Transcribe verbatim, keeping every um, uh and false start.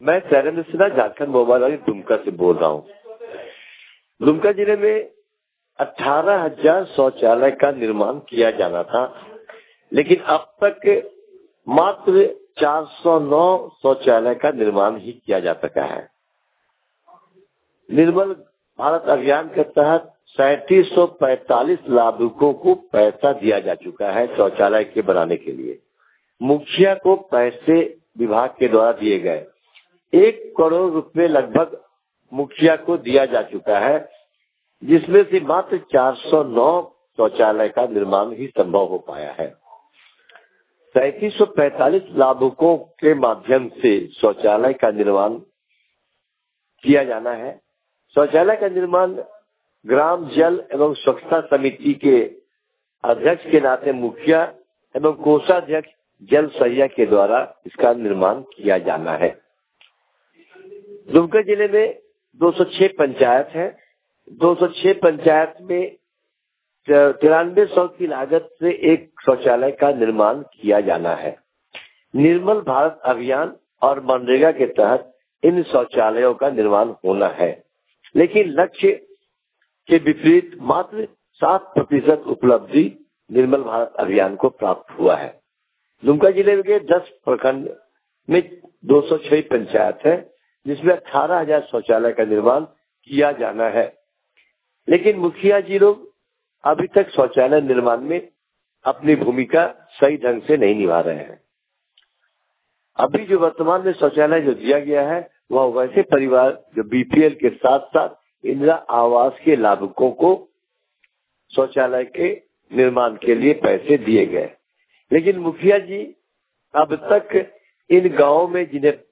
मैं शैलेंद्र सिन्हा झारखंड मोबाइल वाली दुमका से बोल रहा हूँ। दुमका जिले में अठारह हजार शौचालय का निर्माण किया जाना था, लेकिन अब तक मात्र चार सौ नौ शौचालय का निर्माण ही किया जा सका है। निर्मल भारत अभियान के तहत सैंतीस सौ पैंतालीस लाभुकों को पैसा दिया जा चुका है शौचालय के बनाने के लिए। मुखिया को पैसे विभाग के द्वारा दिए गए एक करोड़ रुपए लगभग मुखिया को दिया जा चुका है, जिसमें से मात्र चार सौ नौ शौचालय का निर्माण ही संभव हो पाया है। सैंतीस सौ पैंतालीस लाभुकों के माध्यम से शौचालय का निर्माण किया जाना है। शौचालय का निर्माण ग्राम जल एवं स्वच्छता समिति के अध्यक्ष के नाते मुखिया एवं कोषाध्यक्ष जल सहिया के द्वारा इसका निर्माण किया जाना है। दुमका जिले में दो सौ छह पंचायत है। दो सौ छह पंचायत में तिरानवे सौ की लागत से एक शौचालय का निर्माण किया जाना है। निर्मल भारत अभियान और मनरेगा के तहत इन शौचालयों का निर्माण होना है, लेकिन लक्ष्य के विपरीत मात्र सात प्रतिशत उपलब्धि निर्मल भारत अभियान को प्राप्त हुआ है। दुमका जिले के दस प्रखंड में दो सौ छह पंचायत है, जिसमें अठारह हजार शौचालय का निर्माण किया जाना है, लेकिन मुखिया जी लोग अभी तक शौचालय निर्माण में अपनी भूमिका सही ढंग से नहीं निभा रहे हैं। अभी जो वर्तमान में शौचालय जो दिया गया है वह वैसे परिवार जो बीपीएल के साथ साथ इंदिरा आवास के लाभुकों को शौचालय के निर्माण के लिए पैसे दिए गए, लेकिन मुखिया जी अब तक इन गांवों में जिन्हें